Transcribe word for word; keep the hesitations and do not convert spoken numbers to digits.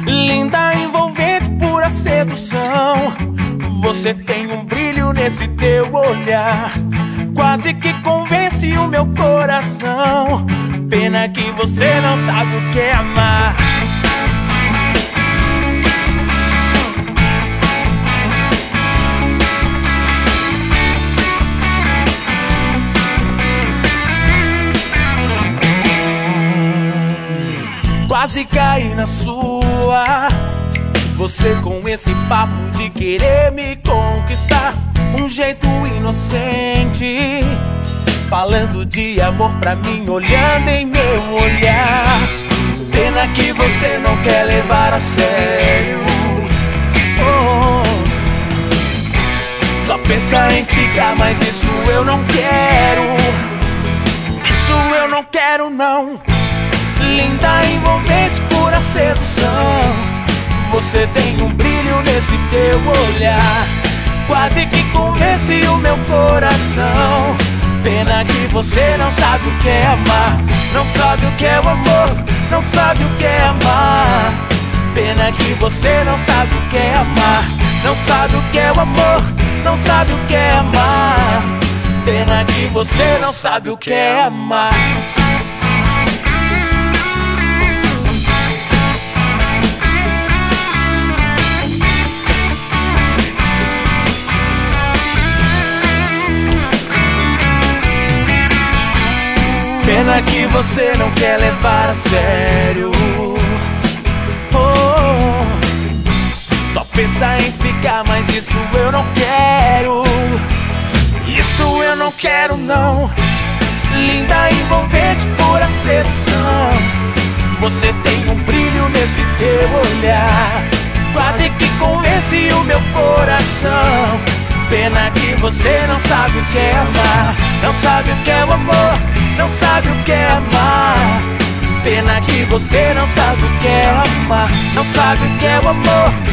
Linda, envolvente, pura sedução. Você tem um brilho nesse teu olhar, quase que convence o meu coração. Pena que você não sabe o que é amar. Quase caí na sua, você com esse papo de querer me conquistar. Um jeito inocente, falando de amor pra mim, olhando em meu olhar. Pena que você não quer levar a sério. Oh, só pensa em ficar, mas isso eu não quero. Isso eu não quero não. Linda, envolvente, pura sedução. Você tem um brilho nesse teu olhar, quase que convence o meu coração. Pena que você não sabe o que é amar, não sabe o que é o amor, não sabe o que é amar. Pena que você não sabe o que é amar, não sabe o que é o amor, não sabe o que é amar. Pena que você não sabe o que é amar. Pena que você não quer levar a sério. Oh, só pensa em ficar, mas isso eu não quero. Isso eu não quero não. Linda, envolvente, pura sedução. Você tem um brilho nesse teu olhar, quase que convence o meu coração. Pena que você não sabe o que é amar, não sabe o que é o amor, não sabe o que é amar. Pena que você não sabe o que é amar, não sabe o que é o amor,